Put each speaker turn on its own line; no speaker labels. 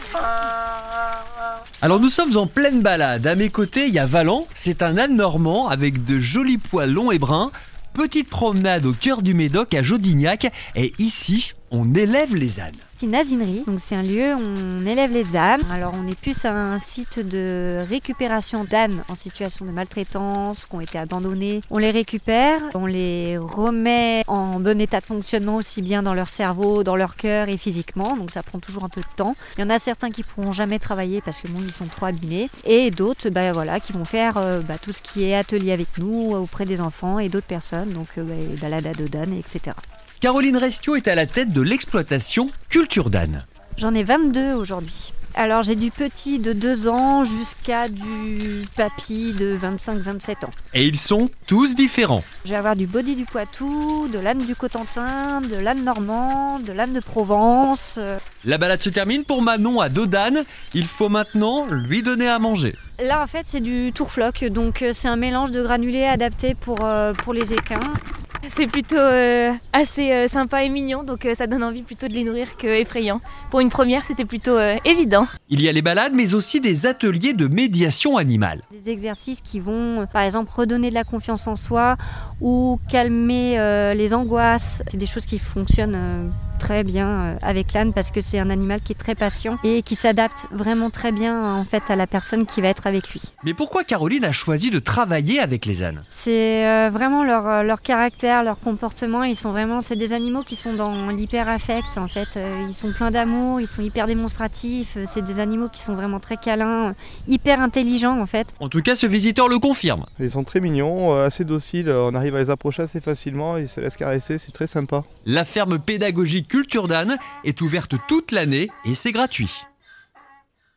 Alors nous sommes en pleine balade. À mes côtés, il y a Valent. C'est un âne normand avec de jolis poils longs et bruns. Petite promenade au cœur du Médoc à Jodignac. Et ici, on élève les ânes.
C'est une asinerie, donc c'est un lieu où on élève les ânes. Alors on est plus à un site de récupération d'ânes en situation de maltraitance, qui ont été abandonnés. On les récupère, on les remet en bon état de fonctionnement aussi bien dans leur cerveau, dans leur cœur et physiquement, donc ça prend toujours un peu de temps. Il y en a certains qui pourront jamais travailler parce que bon, ils sont trop abîmés, et d'autres qui vont faire tout ce qui est atelier avec nous auprès des enfants et d'autres personnes, donc balade à dos d'âne, etc.
Caroline Restiaux est à la tête de l'exploitation Culture d'âne.
J'en ai 22 aujourd'hui. Alors j'ai du petit de 2 ans jusqu'à du papy de 25-27 ans.
Et ils sont tous différents.
Je vais avoir du body du Poitou, de l'âne du Cotentin, de l'âne normand, de l'âne de Provence.
La balade se termine pour Manon à dos d'âne. Il faut maintenant lui donner à manger.
Là en fait c'est du tourfloc, donc c'est un mélange de granulés adapté pour les équins.
C'est plutôt assez sympa et mignon, donc ça donne envie plutôt de les nourrir qu'effrayant. Pour une première, c'était plutôt évident.
Il y a les balades, mais aussi des ateliers de médiation animale.
Des exercices qui vont, par exemple, redonner de la confiance en soi ou calmer les angoisses. C'est des choses qui fonctionnent très bien avec l'âne parce que c'est un animal qui est très patient et qui s'adapte vraiment très bien en fait à la personne qui va être avec lui.
Mais pourquoi Caroline a choisi de travailler avec les ânes ?
C'est vraiment leur caractère, leur comportement. C'est des animaux qui sont dans l'hyper-affect en fait. Ils sont pleins d'amour, ils sont hyper démonstratifs. C'est des animaux qui sont vraiment très câlins, hyper intelligents en fait.
En tout cas, ce visiteur le confirme.
Ils sont très mignons, assez dociles. On arrive à les approcher assez facilement. Ils se laissent caresser, c'est très sympa.
La ferme pédagogique Culture d'âne est ouverte toute l'année et c'est gratuit.